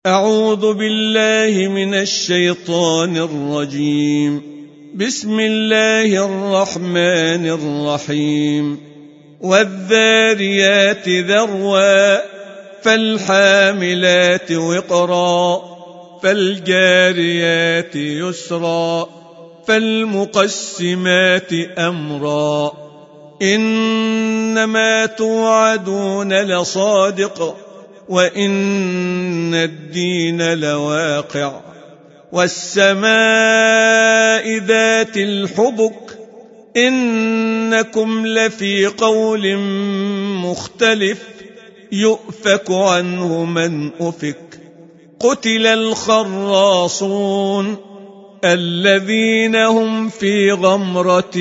أعوذ بالله من الشيطان الرجيم. بسم الله الرحمن الرحيم. والذاريات ذروا فالحاملات وقرا فالجاريات يسرا فالمقسمات أمرا إنما توعدون لصادق وإن الدين لواقع والسماء ذات الحبك إنكم لفي قول مختلف يؤفك عنه من أفك قتل الخراصون الذين هم في غمرة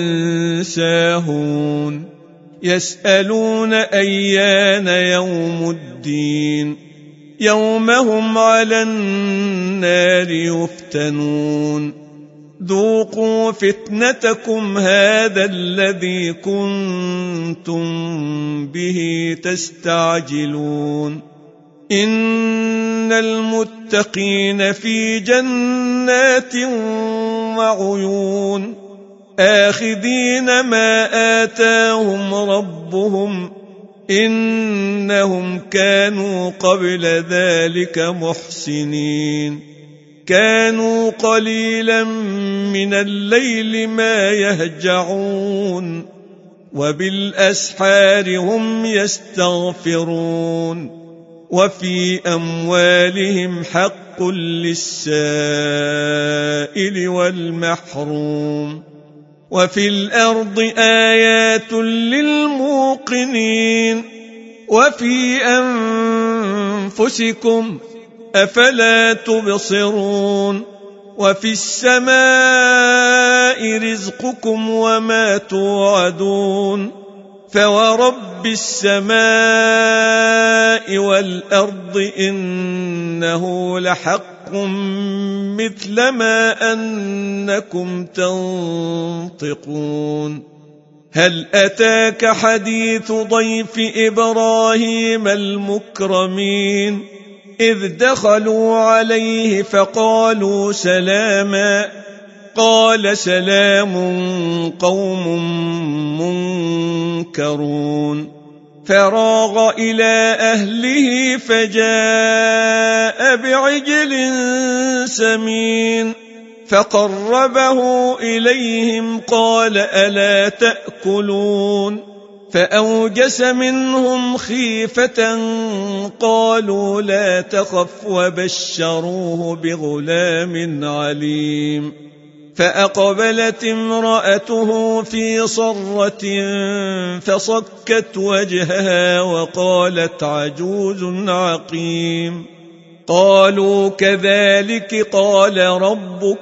ساهون يسألون أيان يوم الدين يوم هم على النار يفتنون ذوقوا فتنتكم هذا الذي كنتم به تستعجلون إن المتقين في جنات وعيون آخذين ما آتاهم ربهم إنهم كانوا قبل ذلك محسنين كانوا قليلا من الليل ما يهجعون وبالأسحار هم يستغفرون وفي أموالهم حق للسائل والمحروم وفي الأرض آيات للموقنين وفي أنفسكم أفلا تبصرون وفي السماء رزقكم وما توعدون فورب السماء والأرض إنه لحق مثل ما أنكم تنطقون هل أتاك حديث ضيف إبراهيم المكرمين إذ دخلوا عليه فقالوا سلاما قال سلام قوم منكرون فراغ إلى أهله فجاء بعجل سمين فقربه إليهم قال ألا تأكلون فأوجس منهم خيفة قالوا لا تخف وبشروه بغلام عليم فأقبلت امرأته في صرة فصكت وجهها وقالت عجوز عقيم قالوا كذلك قال ربك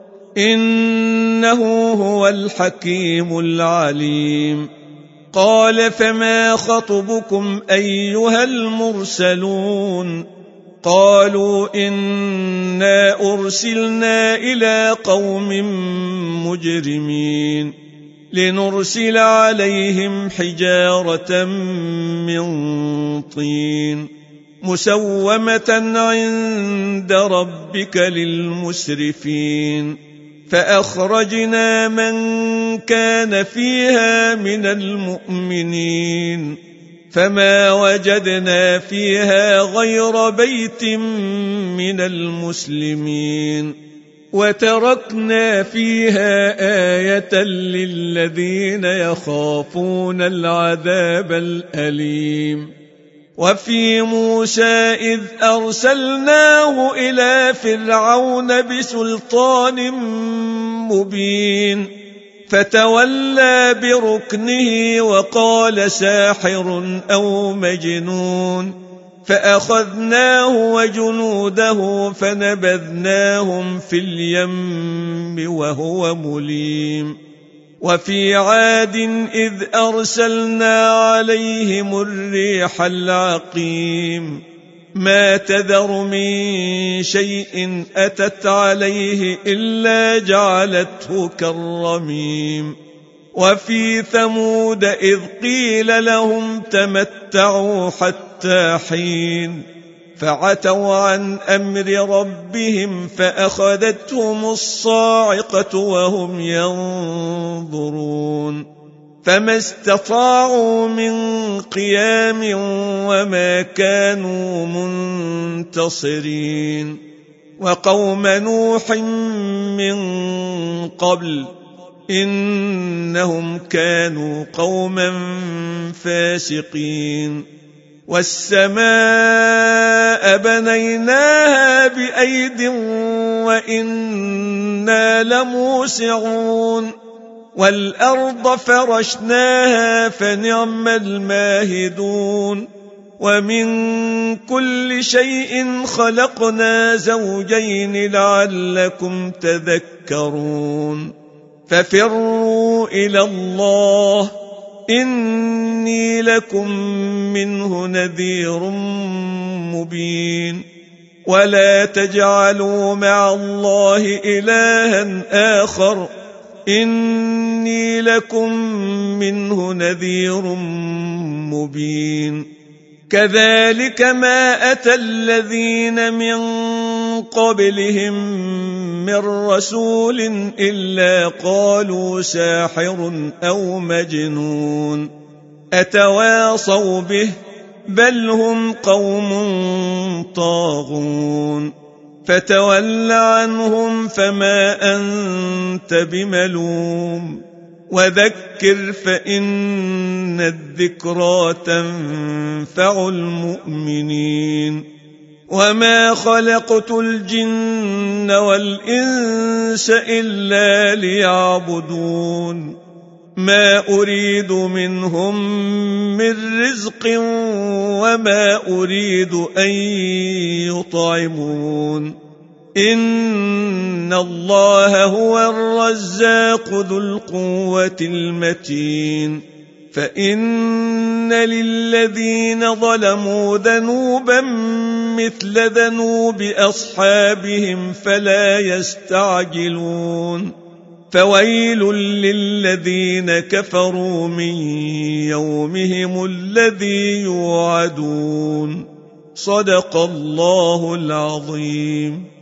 إنه هو الحكيم العليم قال فما خطبكم أيها المرسلون قالوا إنا أرسلنا إلى قوم مجرمين لنرسل عليهم حجارة من طين مسومة عند ربك للمسرفين فأخرجنا من كان فيها من المؤمنين فما وجدنا فيها غير بيت من المسلمين وتركنا فيها آية للذين يخافون العذاب الأليم وفي موسى إذ أرسلناه إلى فرعون بسلطان مبين فتولى بركنه وقال ساحر أو مجنون فأخذناه وجنوده فنبذناهم في اليم وهو مليم وفي عاد إذ أرسلنا عليهم الريح العقيم ما تذر من شيء أتت عليه إلا جعلته كالرميم وفي ثمود إذ قيل لهم تمتعوا حتى حين فعتوا عن أمر ربهم فأخذتهم الصاعقة وهم ينظرون فما استطاعوا من قيام وما كانوا منتصرين وقوم نوح من قبل إنهم كانوا قوما فاسقين والسماء بنيناها بأيد وإنا لموسعون والأرض فرشناها فنعم الماهدون ومن كل شيء خلقنا زوجين لعلكم تذكرون ففروا إلى الله إني لكم منه نذير مبين ولا تجعلوا مع الله إلها آخر إني لكم منه نذير مبين كذلك ما أتى الذين من قبلهم من رسول إلا قالوا ساحر أو مجنون أتواصوا به بل هم قوم طاغون فتول عنهم فما أنت بملوم وذكر فإن الذكرى تنفع المؤمنين وما خلقت الجن والإنس إلا ليعبدون ما أريد منهم من رزق وما أريد أن يطعمون إن الله هو الرزاق ذو القوة المتين فإن للذين ظلموا ذنوبا مثل ذنوب أصحابهم فلا يستعجلون فويل للذين كفروا من يومهم الذي يوعدون صدق الله العظيم.